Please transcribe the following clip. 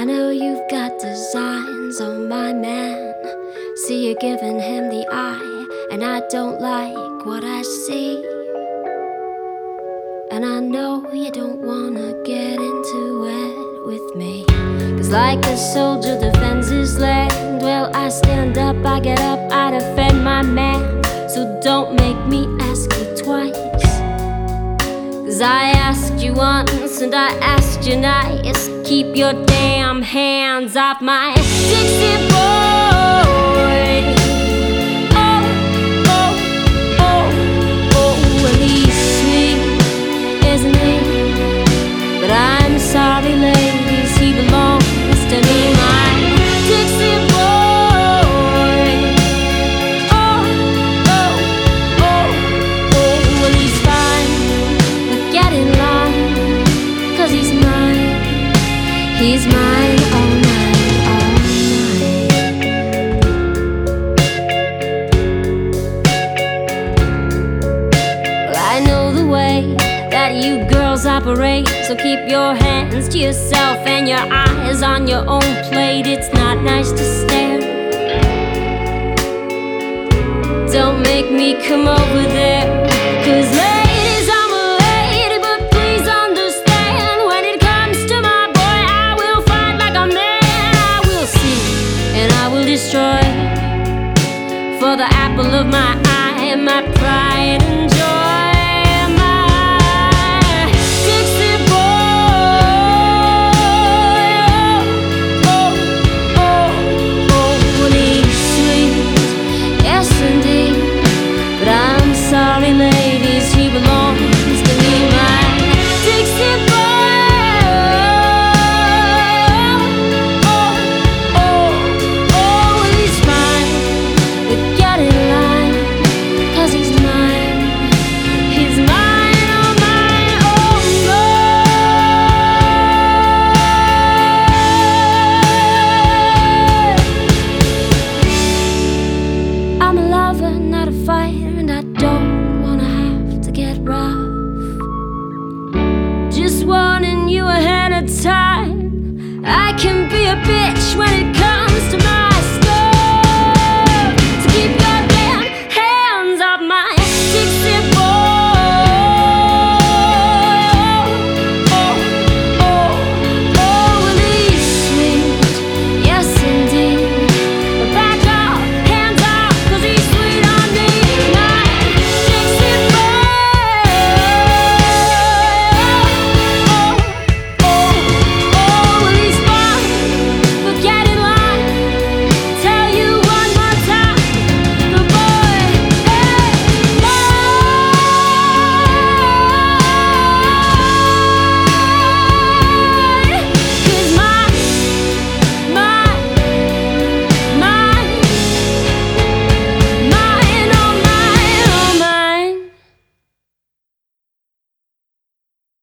I know you've got designs on my man. See you giving him the eye, and I don't like what I see. And I know you don't wanna get into it with me. 'Cause like a soldier defends his land, well, I stand up, I get up, I defend my man. So don't make me ask you twice. 'Cause I asked you once and I asked you nice. Keep your damn hands off my Dixie boy. Oh, oh, oh, oh, well, he's sweet, isn't he? But I'm sorry, ladies, he belongs to me, my Dixie boy. Oh, oh, oh, oh, well, he's fine, but get in line, 'cause he's mine. He's mine all night, all night. Well, I know the way that you girls operate, so keep your hands to yourself and your eyes on your own plate. It's not nice to stare. Don't make me come over there, 'cause ladies, I'm a lady, but please understand, when it comes to my boy, I will fight like a man. I will see and I will destroy, for the apple of my eye and my pride and joy. My Dixie boy. Oh, oh, oh, oh, well, he's sweet, yes indeed. But I'm sorry, ladies, he belongs to me, my Dixie boy. Oh, oh, oh, well, he's fine, but get in line, 'cause he's mine. He's mine, oh mine, oh mine. I'm a lover, not a fighter, and I don't wanna have to get rough. Just warning you ahead of time, I can be a bitch when it comes to my stuff. So keep your damn hands off my